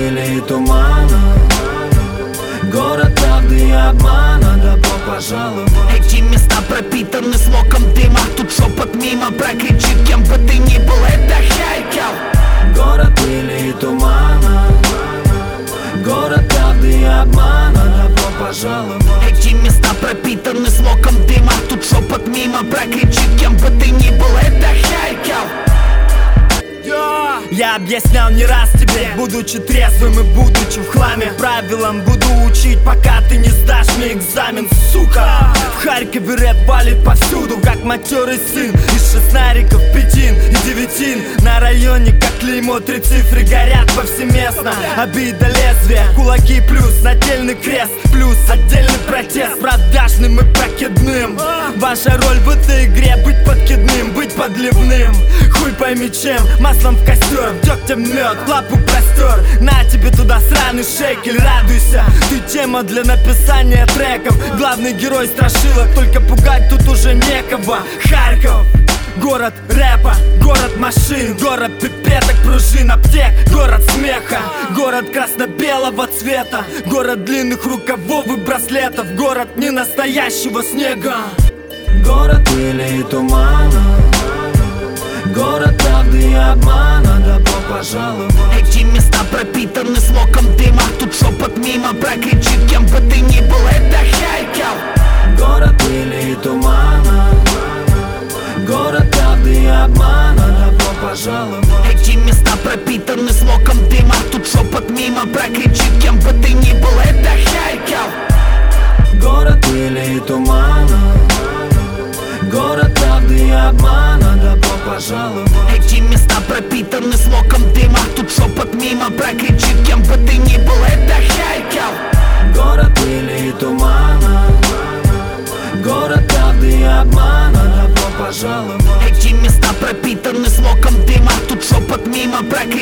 пыли и тумана, город правды и обмана. Добро пожаловать. Эти места пропитаны смоком дыма. Тут шепот мимо прокричит, кем бы ты ни был, это Харьков. Город пыли и тумана, город правды и обмана. Добро пожаловать. Эти места пропитаны смоком дыма. Тут шепот мимо прокричит, кем бы ты ни был, это Харьков. Я объяснял не раз тебе, будучи трезвым и будучи в хламе, правилам буду учить, пока ты не сдашь мне экзамен, сука. В Харькове рэп валит повсюду, как матерый сын. Из шестнариков, пятин и девятин. На районе, как клеймо, 3 цифры горят повсеместно. Обида, лезвие, кулаки плюс нательный крест, плюс отдельный протест продажным и прокидным. Ваша роль в этой игре быть подкидным, быть подливным. Хуй пойми чем, маслом в костер, дегтем мед, лапу простер. На тебе туда сраный шекель, радуйся. Ты тема для написания треков. Главный герой страшилок, только пугать тут уже некого. Харьков, город рэпа, город машин, город пипеток, пружин, аптек, город смеха, город красно-белого цвета, город длинных рукавов и браслетов, город ненастоящего снега. Город пыли и тумана, город правды и обмана. Добро пожаловать. Эти места пропитаны смоком дыма. Тут шепот мимо прокричит, кем бы ты ни был, это Харьков. Город пыли и тумана, город правды и обмана. Добро пожаловать. Эти места пропитаны смоком дыма. Тут шепот мимо прокричит, кем бы ты ни был, это Харьков. Город пыли и тумана, город правды и обмана. Добро пожаловать. Эти места пропитаны смоком дыма. Тут шепот мимо прокричит, кем бы ты ни был, это Харьков. Город пыли и тумана, город правды и обмана. Добро пожаловать. Эти места пропитаны смоком дыма. Тут шепот мимо прокричит,